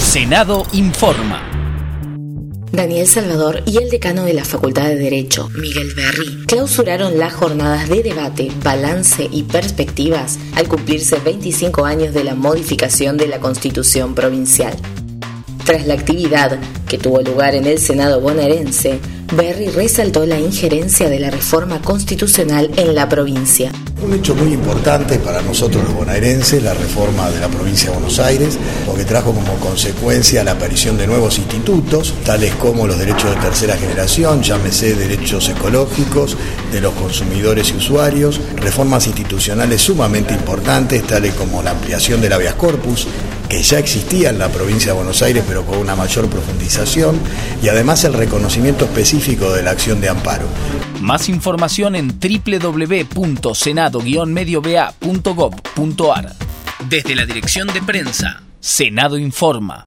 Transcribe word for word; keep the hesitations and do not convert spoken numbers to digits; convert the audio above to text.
Senado informa. Daniel Salvador y el decano de la Facultad de Derecho, Miguel Berry, clausuraron las jornadas de debate, balance y perspectivas al cumplirse veinticinco años de la modificación de la Constitución provincial. Tras la actividad que tuvo lugar en el Senado bonaerense, Berry resaltó la injerencia de la reforma constitucional en la provincia. Un hecho muy importante para nosotros los bonaerenses, la reforma de la provincia de Buenos Aires, porque trajo como consecuencia la aparición de nuevos institutos, tales como los derechos de tercera generación, llámese derechos ecológicos, de los consumidores y usuarios, reformas institucionales sumamente importantes, tales como la ampliación del habeas corpus, que ya existía en la provincia de Buenos Aires, pero con una mayor profundización, y además el reconocimiento específico de la acción de amparo. Más información en doble u doble u doble u punto senado guion medio b a punto gob punto a r. Desde la Dirección de Prensa, Senado Informa.